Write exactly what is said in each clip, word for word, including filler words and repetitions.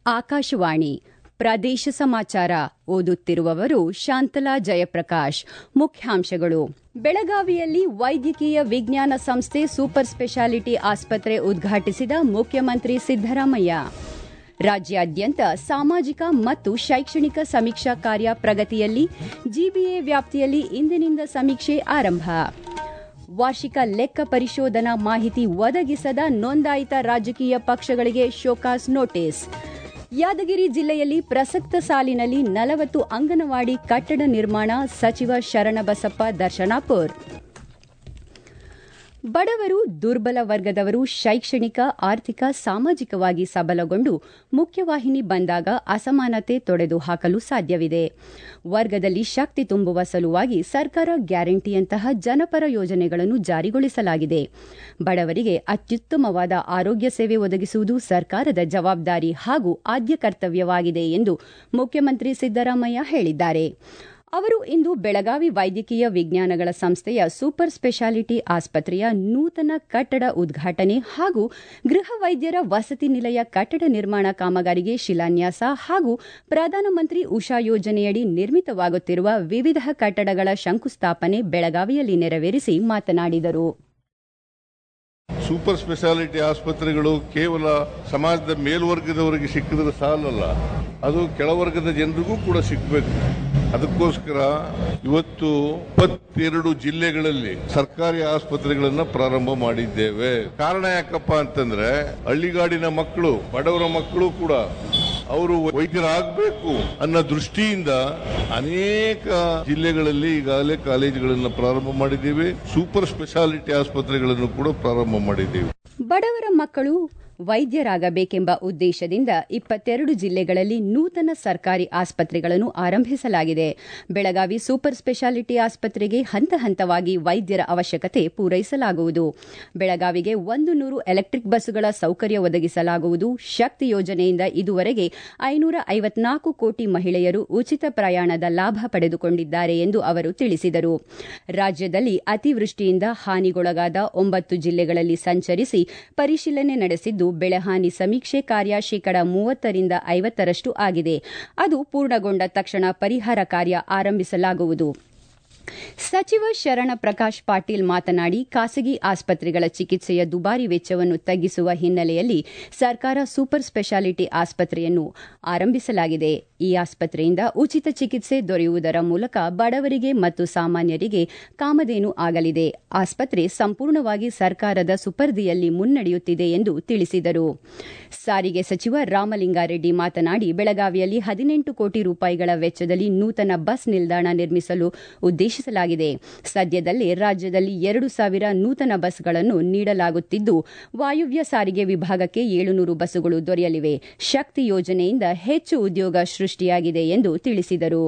ಆಕಾಶವಾಣಿ ಪ್ರದೇಶ ಸಮಾಚಾರ ಓದುತ್ತಿರುವವರು ಶಾಂತಲಾ ಜಯಪ್ರಕಾಶ್. ಮುಖ್ಯಾಂಶಗಳು: ಬೆಳಗಾವಿಯಲ್ಲಿ ವೈದ್ಯಕೀಯ ವಿಜ್ಞಾನ ಸಂಸ್ಥೆ ಸೂಪರ್ ಸ್ಪೆಷಾಲಿಟಿ ಆಸ್ಪತ್ರೆ ಉದ್ಘಾಟಿಸಿದ ಮುಖ್ಯಮಂತ್ರಿ ಸಿದ್ದರಾಮಯ್ಯ. ರಾಜ್ಯಾದ್ಯಂತ ಸಾಮಾಜಿಕ ಮತ್ತು ಶೈಕ್ಷಣಿಕ ಸಮೀಕ್ಷಾ ಕಾರ್ಯ ಪ್ರಗತಿಯಲ್ಲಿ, ಜಿಬಿಎ ವ್ಯಾಪ್ತಿಯಲ್ಲಿ ಇಂದಿನಿಂದ ಸಮೀಕ್ಷೆ ಆರಂಭ. ವಾರ್ಷಿಕ ಲೆಕ್ಕ ಪರಿಶೋಧನಾ ಮಾಹಿತಿ ಒದಗಿಸದ ನೋಂದಾಯಿತ ರಾಜಕೀಯ ಪಕ್ಷಗಳಿಗೆ ಶೋಕಾಸ್ ನೋಟಿಸ್. ಯಾದಗಿರಿ ಜಿಲ್ಲೆಯಲ್ಲಿ ಪ್ರಸಕ್ತ ಸಾಲಿನಲ್ಲಿ ನಲವತ್ತು ಅಂಗನವಾಡಿ ಕಟ್ಟಡ ನಿರ್ಮಾಣ, ಸಚಿವ ಶರಣಬಸಪ್ಪ ದರ್ಶನಾಪುರ್. ಬಡವರು, ದುರ್ಬಲ ವರ್ಗದವರು ಶೈಕ್ಷಣಿಕ, ಆರ್ಥಿಕ, ಸಾಮಾಜಿಕವಾಗಿ ಸಬಲಗೊಂಡು ಮುಖ್ಯವಾಹಿನಿ ಬಂದಾಗ ಅಸಮಾನತೆ ತೊಡೆದು ಹಾಕಲು ಸಾಧ್ಯವಿದೆ. ವರ್ಗದಲ್ಲಿ ಶಕ್ತಿ ತುಂಬುವ ಸಲುವಾಗಿ ಸರ್ಕಾರ ಗ್ಯಾರಂಟಿಯಂತಹ ಜನಪರ ಯೋಜನೆಗಳನ್ನು ಜಾರಿಗೊಳಿಸಲಾಗಿದೆ. ಬಡವರಿಗೆ ಅತ್ಯುತ್ತಮವಾದ ಆರೋಗ್ಯ ಸೇವೆ ಒದಗಿಸುವುದು ಸರ್ಕಾರದ ಜವಾಬ್ದಾರಿ ಹಾಗೂ ಆದ್ಯ ಕರ್ತವ್ಯವಾಗಿದೆ ಎಂದು ಮುಖ್ಯಮಂತ್ರಿ ಸಿದ್ದರಾಮಯ್ಯ ಹೇಳಿದ್ದಾರೆ. ಅವರು ಇಂದು ಬೆಳಗಾವಿ ವೈದ್ಯಕೀಯ ವಿಜ್ಞಾನಗಳ ಸಂಸ್ಥೆಯ ಸೂಪರ್ ಸ್ಪೆಷಾಲಿಟಿ ಆಸ್ಪತ್ರೆಯ ನೂತನ ಕಟ್ಟಡ ಉದ್ಘಾಟನೆ ಹಾಗೂ ಗೃಹ ವೈದ್ಯರ ವಸತಿ ನಿಲಯ ಕಟ್ಟಡ ನಿರ್ಮಾಣ ಕಾಮಗಾರಿಗೆ ಶಿಲಾನ್ಯಾಸ ಹಾಗೂ ಪ್ರಧಾನಮಂತ್ರಿ ಉಷಾ ಯೋಜನೆಯಡಿ ನಿರ್ಮಿತವಾಗುತ್ತಿರುವ ವಿವಿಧ ಕಟ್ಟಡಗಳ ಶಂಕುಸ್ಥಾಪನೆ ಬೆಳಗಾವಿಯಲ್ಲಿ ನೆರವೇರಿಸಿ ಮಾತನಾಡಿದರು. ಸೂಪರ್ ಸ್ಪೆಷಾಲಿಟಿ ಆಸ್ಪತ್ರೆಗಳು ಕೇವಲ ಸಮಾಜದ ಮೇಲ್ವರ್ಗದವರಿಗೆ ಸಿಕ್ಕಿದ್ರೆ ಸಾಲಲ್ಲ, ಅದು ಕೆಳವರ್ಗದ ಜನರಿಗೂ ಕೂಡ ಸಿಗಬೇಕು. ಅದಕ್ಕೋಸ್ಕರ ಇವತ್ತು ಇಪ್ಪತ್ತೆರಡು ಜಿಲ್ಲೆಗಳಲ್ಲಿ ಸರ್ಕಾರಿ ಆಸ್ಪತ್ರೆಗಳನ್ನ ಪ್ರಾರಂಭ ಮಾಡಿದ್ದೇವೆ. ಕಾರಣ ಯಾಕಪ್ಪ ಅಂತಂದ್ರೆ ಹಳ್ಳಿಗಾಡಿನ ಮಕ್ಕಳು, ಬಡವರ ಮಕ್ಕಳು ಕೂಡ ಅವರು ವೈದ್ಯರಾಗಬೇಕು ಅನ್ನೋ ದೃಷ್ಟಿಯಿಂದ ಅನೇಕ ಜಿಲ್ಲೆಗಳಲ್ಲಿ ಈಗಾಗಲೇ ಕಾಲೇಜುಗಳನ್ನು ಪ್ರಾರಂಭ ಮಾಡಿದ್ದೇವೆ. ಸೂಪರ್ ಸ್ಪೆಷಾಲಿಟಿ ಆಸ್ಪತ್ರೆಗಳನ್ನು ಕೂಡ ಪ್ರಾರಂಭ ಮಾಡಿದ್ದೇವೆ. ಬಡವರ ಮಕ್ಕಳು ವೈದ್ಯರಾಗಬೇಕೆಂಬ ಉದ್ದೇಶದಿಂದ ಇಪ್ಪತ್ತೆರಡು ಜಿಲ್ಲೆಗಳಲ್ಲಿ ನೂತನ ಸರ್ಕಾರಿ ಆಸ್ಪತ್ರೆಗಳನ್ನು ಆರಂಭಿಸಲಾಗಿದೆ. ಬೆಳಗಾವಿ ಸೂಪರ್ ಸ್ಪೆಷಾಲಿಟಿ ಆಸ್ಪತ್ರೆಗೆ ಹಂತ ಹಂತವಾಗಿ ವೈದ್ಯರ ಅವಶ್ಯಕತೆ ಪೂರೈಸಲಾಗುವುದು. ಬೆಳಗಾವಿಗೆ ಒಂದು ನೂರು ಎಲೆಕ್ಟ್ರಿಕ್ ಬಸ್ಸುಗಳ ಸೌಕರ್ಯ ಒದಗಿಸಲಾಗುವುದು. ಶಕ್ತಿ ಯೋಜನೆಯಿಂದ ಇದುವರೆಗೆ ಐನೂರ ಐವತ್ನಾಲ್ಕು ಕೋಟಿ ಮಹಿಳೆಯರು ಉಚಿತ ಪ್ರಯಾಣದ ಲಾಭ ಪಡೆದುಕೊಂಡಿದ್ದಾರೆ ಎಂದು ಅವರು ತಿಳಿಸಿದರು. ರಾಜ್ಯದಲ್ಲಿ ಅತಿವೃಷ್ಟಿಯಿಂದ ಹಾನಿಗೊಳಗಾದ ಒಂಬತ್ತು ಜಿಲ್ಲೆಗಳಲ್ಲಿ ಸಂಚರಿಸಿ ಪರಿಶೀಲನೆ ನಡೆಸಿದ್ದು, ಬೆಳೆಹಾನಿ ಸಮೀಕ್ಷೆ ಕಾರ್ಯ ಶೇಕಡ ಮೂವತ್ತರಿಂದ ಐವತ್ತರಷ್ಟು ಆಗಿದೆ. ಅದು ಪೂರ್ಣಗೊಂಡ ತಕ್ಷಣ ಪರಿಹಾರ ಕಾರ್ಯ ಆರಂಭಿಸಲಾಗುವುದು. ಸಚಿವ ಶರಣ ಪ್ರಕಾಶ್ ಪಾಟೀಲ್ ಮಾತನಾಡಿ, ಖಾಸಗಿ ಆಸ್ಪತ್ರೆಗಳ ಚಿಕಿತ್ಸೆಯ ದುಬಾರಿ ವೆಚ್ಚವನ್ನು ತಗ್ಗಿಸುವ ಹಿನ್ನೆಲೆಯಲ್ಲಿ ಸರ್ಕಾರ ಸೂಪರ್ ಸ್ಪೆಷಾಲಿಟಿ ಆಸ್ಪತ್ರೆಯನ್ನು ಆರಂಭಿಸಲಾಗಿದೆ. ಈ ಆಸ್ಪತ್ರೆಯಿಂದ ಉಚಿತ ಚಿಕಿತ್ಸೆ ದೊರೆಯುವುದರ ಮೂಲಕ ಬಡವರಿಗೆ ಮತ್ತು ಸಾಮಾನ್ಯರಿಗೆ ಕಾಮಧೇನು ಆಗಲಿದೆ. ಆಸ್ಪತ್ರೆ ಸಂಪೂರ್ಣವಾಗಿ ಸರ್ಕಾರದ ಸುಪರ್ದಿಯಲ್ಲಿ ಮುನ್ನಡೆಯುತ್ತಿದೆ ಎಂದು ತಿಳಿಸಿದರು. ಸಾರಿಗೆ ಸಚಿವ ರಾಮಲಿಂಗಾರೆಡ್ಡಿ ಮಾತನಾಡಿ, ಬೆಳಗಾವಿಯಲ್ಲಿ ಹದಿನೆಂಟು ಕೋಟಿ ರೂಪಾಯಿಗಳ ವೆಚ್ಚದಲ್ಲಿ ನೂತನ ಬಸ್ ನಿಲ್ದಾಣ ನಿರ್ಮಿಸಲು ಉದ್ದೇಶಿಸಲಾಗಿದೆ. ಸದ್ಯದಲ್ಲೇ ರಾಜ್ಯದಲ್ಲಿ ಎರಡು ಸಾವಿರ ನೂತನ ಬಸ್ಗಳನ್ನು ನೀಡಲಾಗುತ್ತಿದ್ದು, ವಾಯುವ್ಯ ಸಾರಿಗೆ ವಿಭಾಗಕ್ಕೆ ಏಳುನೂರು ಬಸ್ಸುಗಳು ದೊರೆಯಲಿವೆ. ಶಕ್ತಿ ಯೋಜನೆಯಿಂದ ಹೆಚ್ಚು ಉದ್ಯೋಗ ಸೃಷ್ಟಿಯಾಗಿದೆ ಎಂದು ತಿಳಿಸಿದರು.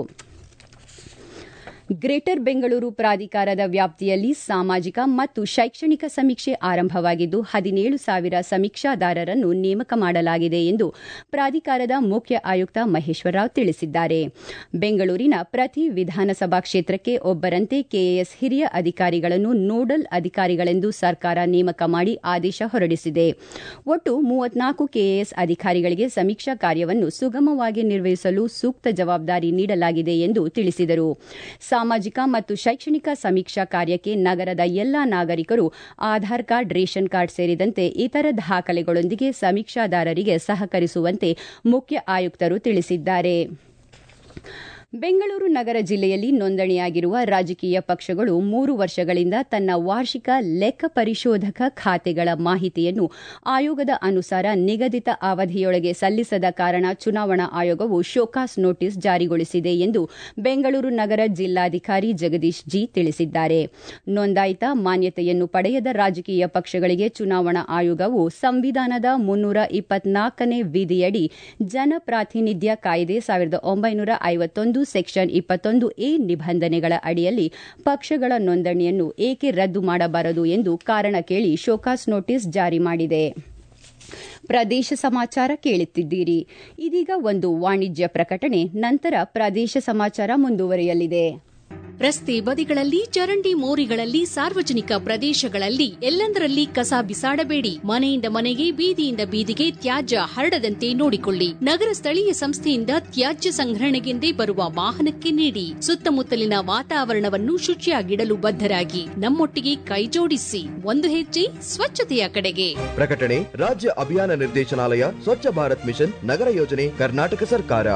ಗ್ರೇಟರ್ ಬೆಂಗಳೂರು ಪ್ರಾಧಿಕಾರದ ವ್ಯಾಪ್ತಿಯಲ್ಲಿ ಸಾಮಾಜಿಕ ಮತ್ತು ಶೈಕ್ಷಣಿಕ ಸಮೀಕ್ಷೆ ಆರಂಭವಾಗಿದ್ದು, ಹದಿನೇಳು ಸಾವಿರ ಸಮೀಕ್ಷಾದಾರರನ್ನು ನೇಮಕ ಮಾಡಲಾಗಿದೆ ಎಂದು ಪ್ರಾಧಿಕಾರದ ಮುಖ್ಯ ಆಯುಕ್ತ ಮಹೇಶ್ವರರಾವ್ ತಿಳಿಸಿದ್ದಾರೆ. ಬೆಂಗಳೂರಿನ ಪ್ರತಿ ವಿಧಾನಸಭಾ ಕ್ಷೇತ್ರಕ್ಕೆ ಒಬ್ಬರಂತೆ ಕೆಎಎಸ್ ಹಿರಿಯ ಅಧಿಕಾರಿಗಳನ್ನು ನೋಡಲ್ ಅಧಿಕಾರಿಗಳೆಂದು ಸರ್ಕಾರ ನೇಮಕ ಮಾಡಿ ಆದೇಶ ಹೊರಡಿಸಿದೆ. ಒಟ್ಟು ಮೂವತ್ನಾಲ್ಕು ಕೆಎಎಸ್ ಅಧಿಕಾರಿಗಳಿಗೆ ಸಮೀಕ್ಷಾ ಕಾರ್ಯವನ್ನು ಸುಗಮವಾಗಿ ನಿರ್ವಹಿಸಲು ಸೂಕ್ತ ಜವಾಬ್ದಾರಿ ನೀಡಲಾಗಿದೆ ಎಂದು ತಿಳಿಸಿದರು. ಸಾಮಾಜಿಕ ಮತ್ತು ಶೈಕ್ಷಣಿಕ ಸಮೀಕ್ಷಾ ಕಾರ್ಯಕ್ಕೆ ನಗರದ ಎಲ್ಲಾ ನಾಗರಿಕರು ಆಧಾರ್ ಕಾರ್ಡ್, ರೇಷನ್ ಕಾರ್ಡ್ ಸೇರಿದಂತೆ ಇತರ ದಾಖಲೆಗಳೊಂದಿಗೆ ಸಮೀಕ್ಷಾದಾರರಿಗೆ ಸಹಕರಿಸುವಂತೆ ಮುಖ್ಯ ಆಯುಕ್ತರು ತಿಳಿಸಿದ್ದಾರೆ. ಬೆಂಗಳೂರು ನಗರ ಜಿಲ್ಲೆಯಲ್ಲಿ ನೋಂದಣಿಯಾಗಿರುವ ರಾಜಕೀಯ ಪಕ್ಷಗಳು ಮೂರು ವರ್ಷಗಳಿಂದ ತನ್ನ ವಾರ್ಷಿಕ ಲೆಕ್ಕ ಪರಿಶೋಧಕ ಖಾತೆಗಳ ಮಾಹಿತಿಯನ್ನು ಆಯೋಗದ ಅನುಸಾರ ನಿಗದಿತ ಅವಧಿಯೊಳಗೆ ಸಲ್ಲಿಸದ ಕಾರಣ ಚುನಾವಣಾ ಆಯೋಗವು ಶೋಕಾಸ್ ನೋಟಿಸ್ ಜಾರಿಗೊಳಿಸಿದೆ ಎಂದು ಬೆಂಗಳೂರು ನಗರ ಜಿಲ್ಲಾಧಿಕಾರಿ ಜಗದೀಶ್ ಜಿ ತಿಳಿಸಿದ್ದಾರೆ. ನೋಂದಾಯಿತ ಮಾನ್ಯತೆಯನ್ನು ಪಡೆಯದ ರಾಜಕೀಯ ಪಕ್ಷಗಳಿಗೆ ಚುನಾವಣಾ ಆಯೋಗವು ಸಂವಿಧಾನದ ಮುನ್ನೂರ ಇಪ್ಪತ್ನಾಲ್ಕನೇ ವಿಧಿಯಡಿ ಜನಪ್ರಾತಿನಿಧ್ಯ ಕಾಯ್ದೆ ಸಾವಿರದ ಒಂಬೈನೂರ ಐವತ್ತೊಂದು ಸೆಕ್ಷನ್ ಇಪ್ಪತ್ತೊಂದು ಎ ನಿಬಂಧನೆಗಳ ಅಡಿಯಲ್ಲಿ ಪಕ್ಷಗಳ ನೋಂದಣಿಯನ್ನು ಏಕೆ ರದ್ದು ಮಾಡಬಾರದು ಎಂದು ಕಾರಣ ಕೇಳಿ ಶೋಕಾಸ್ ನೋಟಿಸ್ ಜಾರಿ ಮಾಡಿದೆ. ಪ್ರದೇಶ ಸಮಾಚಾರ ಕೇಳುತ್ತಿದ್ದೀರಿ. ಇದೀಗ ಒಂದು ವಾಣಿಜ್ಯ ಪ್ರಕಟಣೆ, ನಂತರ ಪ್ರದೇಶ ಸಮಾಚಾರ ಮುಂದುವರಿಯಲಿದೆ. ರಸ್ತೆ ಬದಿಗಳಲ್ಲಿ, ಚರಂಡಿ ಮೋರಿಗಳಲ್ಲಿ, ಸಾರ್ವಜನಿಕ ಪ್ರದೇಶಗಳಲ್ಲಿ ಎಲ್ಲೆಂದರಲ್ಲಿ ಕಸ ಬಿಸಾಡಬೇಡಿ. ಮನೆಯಿಂದ ಮನೆಗೆ, ಬೀದಿಯಿಂದ ಬೀದಿಗೆ ತ್ಯಾಜ್ಯ ಹರಡದಂತೆ ನೋಡಿಕೊಳ್ಳಿ. ನಗರ ಸ್ಥಳೀಯ ಸಂಸ್ಥೆಯಿಂದ ತ್ಯಾಜ್ಯ ಸಂಗ್ರಹಣೆಗೆಂದೇ ಬರುವ ವಾಹನಕ್ಕೆ ನೀಡಿ. ಸುತ್ತಮುತ್ತಲಿನ ವಾತಾವರಣವನ್ನು ಶುಚಿಯಾಗಿಡಲು ಬದ್ಧರಾಗಿ ನಮ್ಮೊಟ್ಟಿಗೆ ಕೈಜೋಡಿಸಿ. ಒಂದು ಹೆಜ್ಜೆ ಸ್ವಚ್ಛತೆಯ ಕಡೆಗೆ. ಪ್ರಕಟಣೆ ರಾಜ್ಯ ಅಭಿಯಾನ ನಿರ್ದೇಶನಾಲಯ, ಸ್ವಚ್ಛ ಭಾರತ್ ಮಿಷನ್, ನಗರ ಯೋಜನೆ, ಕರ್ನಾಟಕ ಸರ್ಕಾರ.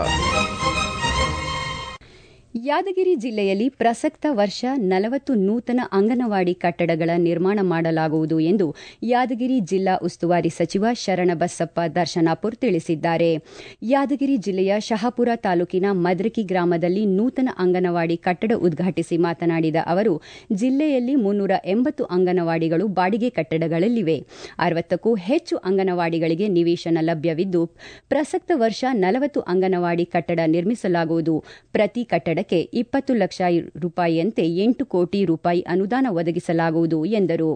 ಯಾದಗಿರಿ ಜಿಲ್ಲೆಯಲ್ಲಿ ಪ್ರಸಕ್ತ ವರ್ಷ ನಲವತ್ತು ನೂತನ ಅಂಗನವಾಡಿ ಕಟ್ಟಡಗಳ ನಿರ್ಮಾಣ ಮಾಡಲಾಗುವುದು ಎಂದು ಯಾದಗಿರಿ ಜಿಲ್ಲಾ ಉಸ್ತುವಾರಿ ಸಚಿವ ಶರಣಬಸಪ್ಪ ದರ್ಶನಾಪುರ್ ತಿಳಿಸಿದ್ದಾರೆ. ಯಾದಗಿರಿ ಜಿಲ್ಲೆಯ ಶಹಾಪುರ ತಾಲೂಕಿನ ಮದ್ರಕಿ ಗ್ರಾಮದಲ್ಲಿ ನೂತನ ಅಂಗನವಾಡಿ ಕಟ್ಟಡ ಉದ್ಘಾಟಿಸಿ ಮಾತನಾಡಿದ ಅವರು, ಜಿಲ್ಲೆಯಲ್ಲಿ ಮುನ್ನೂರ ಎಂಬತ್ತು ಅಂಗನವಾಡಿಗಳು ಬಾಡಿಗೆ ಕಟ್ಟಡಗಳಲ್ಲಿವೆ. ಅರವತ್ತಕ್ಕೂ ಹೆಚ್ಚು ಅಂಗನವಾಡಿಗಳಿಗೆ ನಿವೇಶನ ಲಭ್ಯವಿದ್ದು, ಪ್ರಸಕ್ತ ವರ್ಷ ನಲವತ್ತು ಅಂಗನವಾಡಿ ಕಟ್ಟಡ ನಿರ್ಮಿಸಲಾಗುವುದು. ಪ್ರತಿ ಕಟ್ಟಡ ಇಪ್ಪತ್ತು ಲಕ್ಷ ರೂಪಾಯಿಯಂತೆ ಎಂಟು ಕೋಟಿ ರೂಪಾಯಿ ಅನುದಾನ ಒದಗಿಸಲಾಗುವುದು ಎಂದರು.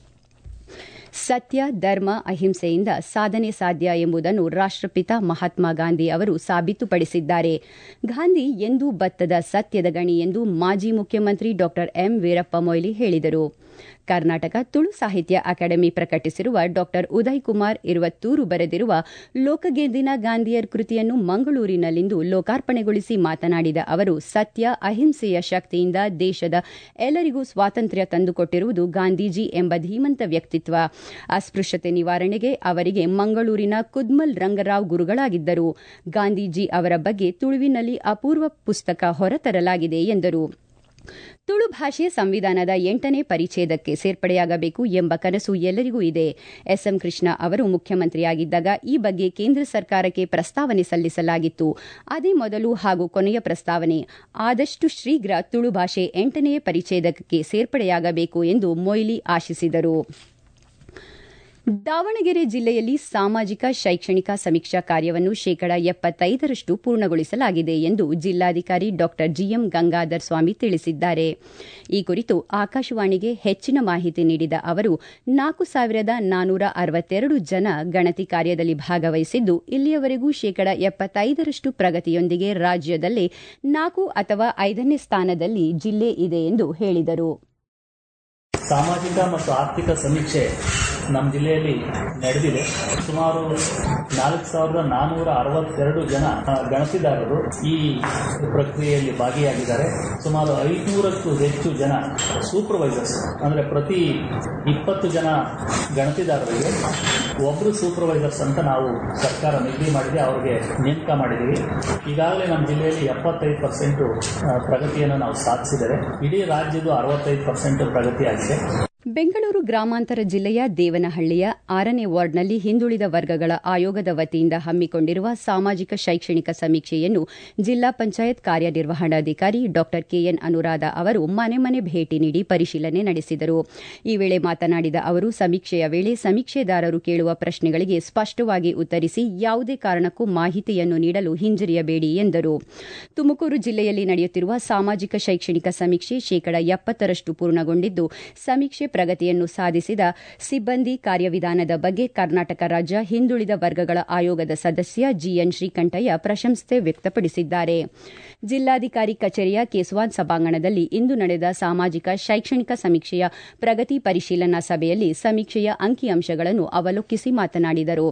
ಸತ್ಯ, ಧರ್ಮ, ಅಹಿಂಸೆಯಿಂದ ಸಾಧನೆ ಸಾಧ್ಯ ಎಂಬುದನ್ನು ರಾಷ್ಟ್ರಪಿತ ಮಹಾತ್ಮ ಗಾಂಧಿ ಅವರು ಸಾಬೀತುಪಡಿಸಿದ್ದಾರೆ. ಗಾಂಧಿ ಎಂದೂ ಬತ್ತದ ಸತ್ಯದ ಗಣಿ ಎಂದು ಮಾಜಿ ಮುಖ್ಯಮಂತ್ರಿ ಡಾ ಎಂ ವೀರಪ್ಪ ಮೊಯ್ಲಿ ಹೇಳಿದರು. ಕರ್ನಾಟಕ ತುಳು ಸಾಹಿತ್ಯ ಅಕಾಡೆಮಿ ಪ್ರಕಟಿಸಿರುವ ಡಾ ಉದಯ್ ಕುಮಾರ್ ಇರುವತ್ತೂರು ಬರೆದಿರುವ ಲೋಕಗೆದ್ದಿನ ಗಾಂಧಿಯರ್ ಕೃತಿಯನ್ನು ಮಂಗಳೂರಿನಲ್ಲಿಂದು ಲೋಕಾರ್ಪಣೆಗೊಳಿಸಿ ಮಾತನಾಡಿದ ಅವರು, ಸತ್ಯ, ಅಹಿಂಸೆಯ ಶಕ್ತಿಯಿಂದ ದೇಶದ ಎಲ್ಲರಿಗೂ ಸ್ವಾತಂತ್ರ್ಯ ತಂದುಕೊಟ್ಟಿರುವುದು ಗಾಂಧೀಜಿ ಎಂಬ ಧೀಮಂತ ವ್ಯಕ್ತಿತ್ವ. ಅಸ್ಪೃಶ್ಯತೆ ನಿವಾರಣೆಗೆ ಅವರಿಗೆ ಮಂಗಳೂರಿನ ಕುದ್ಮಲ್ ರಂಗರಾವ್ ಗುರುಗಳಾಗಿದ್ದರು. ಗಾಂಧೀಜಿ ಅವರ ಬಗ್ಗೆ ತುಳುವಿನಲ್ಲಿ ಅಪೂರ್ವ ಪುಸ್ತಕ ಹೊರತರಲಾಗಿದೆ ಎಂದರು. ತುಳು ಭಾಷೆ ಸಂವಿಧಾನದ ಎಂಟನೇ ಪರಿಚ್ಛೇದಕ್ಕೆ ಸೇರ್ಪಡೆಯಾಗಬೇಕು ಎಂಬ ಕನಸು ಎಲ್ಲರಿಗೂ ಇದೆ. ಎಸ್ಎಂ ಕೃಷ್ಣ ಅವರು ಮುಖ್ಯಮಂತ್ರಿಯಾಗಿದ್ದಾಗ ಈ ಬಗ್ಗೆ ಕೇಂದ್ರ ಸರ್ಕಾರಕ್ಕೆ ಪ್ರಸ್ತಾವನೆ ಸಲ್ಲಿಸಲಾಗಿತ್ತು. ಅದೇ ಮೊದಲು ಹಾಗೂ ಕೊನೆಯ ಪ್ರಸ್ತಾವನೆ. ಆದಷ್ಟು ಶೀಘ್ರ ತುಳು ಭಾಷೆ ಎಂಟನೇ ಪರಿಚ್ಛೇದಕ್ಕೆ ಸೇರ್ಪಡೆಯಾಗಬೇಕು ಎಂದು ಮೊಯ್ಲಿ ಆಶಿಸಿದರು. ದಾವಣಗೆರೆ ಜಿಲ್ಲೆಯಲ್ಲಿ ಸಾಮಾಜಿಕ ಶೈಕ್ಷಣಿಕ ಸಮೀಕ್ಷಾ ಕಾರ್ಯವನ್ನು ಶೇಕಡಾ ಎಪ್ಪತ್ತೈದರಷ್ಟು ಪೂರ್ಣಗೊಳಿಸಲಾಗಿದೆ ಎಂದು ಜಿಲ್ಲಾಧಿಕಾರಿ ಡಾ ಜಿಎಂ ಗಂಗಾಧರ್ ಸ್ವಾಮಿ ತಿಳಿಸಿದ್ದಾರೆ. ಈ ಕುರಿತು ಆಕಾಶವಾಣಿಗೆ ಹೆಚ್ಚಿನ ಮಾಹಿತಿ ನೀಡಿದ ಅವರು, ನಾಲ್ಕು ಸಾವಿರದ ನಾನೂರ ಅರವತ್ತೆರಡು ಜನ ಗಣತಿ ಕಾರ್ಯದಲ್ಲಿ ಭಾಗವಹಿಸಿದ್ದು, ಇಲ್ಲಿಯವರೆಗೂ ಶೇಕಡಾ ಎಪ್ಪತ್ತೈದರಷ್ಟು ಪ್ರಗತಿಯೊಂದಿಗೆ ರಾಜ್ಯದಲ್ಲೇ ನಾಲ್ಕು ಅಥವಾ ಐದನೇ ಸ್ಥಾನದಲ್ಲಿ ಜಿಲ್ಲೆ ಇದೆ ಎಂದು ಹೇಳಿದರು. ಸಾಮಾಜಿಕ ಮತ್ತು ಆರ್ಥಿಕ ಸಮೀಕ್ಷೆ ನಮ್ಮ ಜಿಲ್ಲೆಯಲ್ಲಿ ನಡೆದಿದೆ. ಸುಮಾರು ನಾಲ್ಕು ಸಾವಿರದ ನಾನೂರ ಅರವತ್ತೆರಡು ಜನ ಗಣತಿದಾರರು ಈ ಪ್ರಕ್ರಿಯೆಯಲ್ಲಿ ಭಾಗಿಯಾಗಿದ್ದಾರೆ. ಸುಮಾರು ಐನೂರಕ್ಕೂ ಹೆಚ್ಚು ಜನ ಸೂಪರ್ವೈಸರ್ಸ್, ಅಂದರೆ ಪ್ರತಿ ಇಪ್ಪತ್ತು ಜನ ಗಣತಿದಾರರಿಗೆ ಒಬ್ಬರು ಸೂಪರ್ವೈಸರ್ಸ್ ಅಂತ ನಾವು ಸರ್ಕಾರ ನಿಗದಿ ಮಾಡಿದೆ, ಅವರಿಗೆ ನೇಮಕ ಮಾಡಿದ್ದೀವಿ. ಈಗಾಗಲೇ ನಮ್ಮ ಜಿಲ್ಲೆಯಲ್ಲಿ ಎಪ್ಪತ್ತೈದು ಪರ್ಸೆಂಟು ಪ್ರಗತಿಯನ್ನು ನಾವು ಸಾಧಿಸಿದರೆ, ಇಡೀ ರಾಜ್ಯದ ಅರವತ್ತೈದು ಪರ್ಸೆಂಟ್ ಪ್ರಗತಿಯಾಗಿದೆ. ಬೆಂಗಳೂರು ಗ್ರಾಮಾಂತರ ಜಿಲ್ಲೆಯ ದೇವನಹಳ್ಳಿಯ ಆರನೇ ವಾರ್ಡ್ನಲ್ಲಿ ಹಿಂದುಳಿದ ವರ್ಗಗಳ ಆಯೋಗದ ವತಿಯಿಂದ ಹಮ್ಮಿಕೊಂಡಿರುವ ಸಾಮಾಜಿಕ ಶೈಕ್ಷಣಿಕ ಸಮೀಕ್ಷೆಯನ್ನು ಜಿಲ್ಲಾ ಪಂಚಾಯತ್ ಕಾರ್ಯನಿರ್ವಹಣಾಧಿಕಾರಿ ಡಾ ಕೆಎನ್ ಅನುರಾಧ ಅವರು ಮನೆ ಮನೆ ಭೇಟಿ ನೀಡಿ ಪರಿಶೀಲನೆ ನಡೆಸಿದರು. ಈ ವೇಳೆ ಮಾತನಾಡಿದ ಅವರು, ಸಮೀಕ್ಷೆಯ ವೇಳೆ ಸಮೀಕ್ಷೆದಾರರು ಕೇಳುವ ಪ್ರಶ್ನೆಗಳಿಗೆ ಸ್ಪಷ್ಟವಾಗಿ ಉತ್ತರಿಸಿ ಯಾವುದೇ ಕಾರಣಕ್ಕೂ ಮಾಹಿತಿಯನ್ನು ನೀಡಲು ಹಿಂಜರಿಯಬೇಡಿ ಎಂದರು. ತುಮಕೂರು ಜಿಲ್ಲೆಯಲ್ಲಿ ನಡೆಯುತ್ತಿರುವ ಸಾಮಾಜಿಕ ಶೈಕ್ಷಣಿಕ ಸಮೀಕ್ಷೆ ಶೇಕಡಾ ಎಪ್ಪತ್ತರಷ್ಟು ಪೂರ್ಣಗೊಂಡಿದ್ದು, ಸಮೀಕ್ಷೆ ಪ್ರಗತಿಯನ್ನು ಸಾಧಿಸಿದ ಸಿಬ್ಬಂದಿ ಕಾರ್ಯವಿಧಾನದ ಬಗ್ಗೆ ಕರ್ನಾಟಕ ರಾಜ್ಯ ಹಿಂದುಳಿದ ವರ್ಗಗಳ ಆಯೋಗದ ಸದಸ್ಯ ಜಿಎನ್ ಶ್ರೀಕಂಠಯ್ಯ ಪ್ರಶಂಸೆ ವ್ಯಕ್ತಪಡಿಸಿದ್ದಾರೆ. ಜಿಲ್ಲಾಧಿಕಾರಿ ಕಚೇರಿಯ ಕೇಸವಾನ್ ಸಭಾಂಗಣದಲ್ಲಿ ಇಂದು ನಡೆದ ಸಾಮಾಜಿಕ ಶೈಕ್ಷಣಿಕ ಸಮೀಕ್ಷೆಯ ಪ್ರಗತಿ ಪರಿಶೀಲನಾ ಸಭೆಯಲ್ಲಿ ಸಮೀಕ್ಷೆಯ ಅಂಕಿಅಂಶಗಳನ್ನು ಅವಲೋಕಿಸಿ ಮಾತನಾಡಿದರು.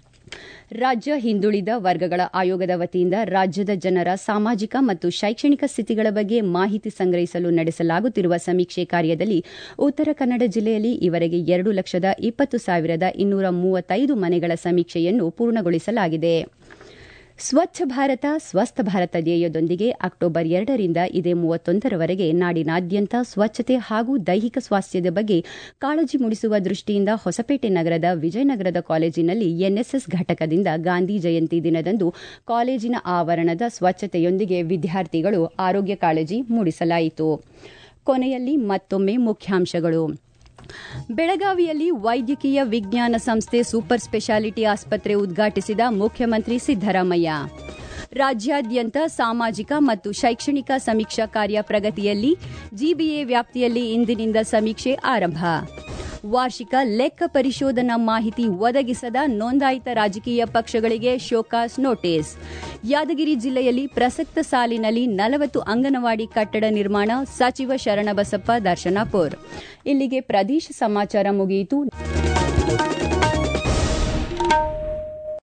ರಾಜ್ಯ ಹಿಂದುಳಿದ ವರ್ಗಗಳ ಆಯೋಗದ ವತಿಯಿಂದ ರಾಜ್ಯದ ಜನರ ಸಾಮಾಜಿಕ ಮತ್ತು ಶೈಕ್ಷಣಿಕ ಸ್ಥಿತಿಗಳ ಬಗ್ಗೆ ಮಾಹಿತಿ ಸಂಗ್ರಹಿಸಲು ನಡೆಸಲಾಗುತ್ತಿರುವ ಸಮೀಕ್ಷೆ ಕಾರ್ಯದಲ್ಲಿ ಉತ್ತರ ಕನ್ನಡ ಜಿಲ್ಲೆಯಲ್ಲಿ ಈವರೆಗೆ ಎರಡು ಲಕ್ಷದ ಇಪ್ಪತ್ತು ಸಾವಿರದ ಇನ್ನೂರ ಮೂವತ್ತೈದು ಮನೆಗಳ ಸಮೀಕ್ಷೆಯನ್ನು ಪೂರ್ಣಗೊಳಿಸಲಾಗಿದೆ. ಸ್ವಚ್ಛ ಭಾರತ ಸ್ವಸ್ಥ ಭಾರತ ಧ್ಯೇಯದೊಂದಿಗೆ ಅಕ್ಟೋಬರ್ ಎರಡರಿಂದ ಇದೇ ಮೂವತ್ತೊಂದರವರೆಗೆ ನಾಡಿನಾದ್ಯಂತ ಸ್ವಚ್ಛತೆ ಹಾಗೂ ದೈಹಿಕ ಸ್ವಾಸ್ಥ್ಯದ ಬಗ್ಗೆ ಕಾಳಜಿ ಮೂಡಿಸುವ ದೃಷ್ಟಿಯಿಂದ ಹೊಸಪೇಟೆ ನಗರದ ವಿಜಯನಗರದ ಕಾಲೇಜಿನಲ್ಲಿ ಎನ್ಎಸ್ಎಸ್ ಘಟಕದಿಂದ ಗಾಂಧಿ ಜಯಂತಿ ದಿನದಂದು ಕಾಲೇಜಿನ ಆವರಣದ ಸ್ವಚ್ಛತೆಯೊಂದಿಗೆ ವಿದ್ಯಾರ್ಥಿಗಳು ಆರೋಗ್ಯ ಕಾಳಜಿ ಮೂಡಿಸಲಾಯಿತು. ಕೊನೆಯಲ್ಲಿ ಮತ್ತೊಮ್ಮೆ ಮುಖ್ಯಾಂಶಗಳು. ಬೆಳಗಾವಿಯಲ್ಲಿ ವೈದ್ಯಕೀಯ ವಿಜ್ಞಾನ ಸಂಸ್ಥೆ ಸೂಪರ್ ಸ್ಪೆಷಾಲಿಟಿ ಆಸ್ಪತ್ರೆ ಉದ್ಘಾಟಿಸಿದ ಮುಖ್ಯಮಂತ್ರಿ ಸಿದ್ದರಾಮಯ್ಯ. ರಾಜ್ಯಾದ್ಯಂತ ಸಾಮಾಜಿಕ ಮತ್ತು ಶೈಕ್ಷಣಿಕ ಸಮೀಕ್ಷಾ ಕಾರ್ಯ ಪ್ರಗತಿಯಲ್ಲಿ, ಜಿಬಿಎ ವ್ಯಾಪ್ತಿಯಲ್ಲಿ ಇಂದಿನಿಂದ ಸಮೀಕ್ಷೆ ಆರಂಭ. ವಾರ್ಷಿಕ ಲೆಕ್ಕ ಪರಿಶೋಧನಾ ಮಾಹಿತಿ ಒದಗಿಸದ ನೋಂದಾಯಿತ ರಾಜಕೀಯ ಪಕ್ಷಗಳಿಗೆ ಶೋಕಾಸ್ ನೋಟಿಸ್. ಯಾದಗಿರಿ ಜಿಲ್ಲೆಯಲ್ಲಿ ಪ್ರಸಕ್ತ ಸಾಲಿನಲ್ಲಿ ನಲವತ್ತು ಅಂಗನವಾಡಿ ಕಟ್ಟಡ ನಿರ್ಮಾಣ, ಸಚಿವ ಶರಣಬಸಪ್ಪ ದರ್ಶನಾಪುರ್. ಇಲ್ಲಿಗೆ ಪ್ರದೇಶ ಸಮಾಚಾರ ಮುಗಿಯಿತು.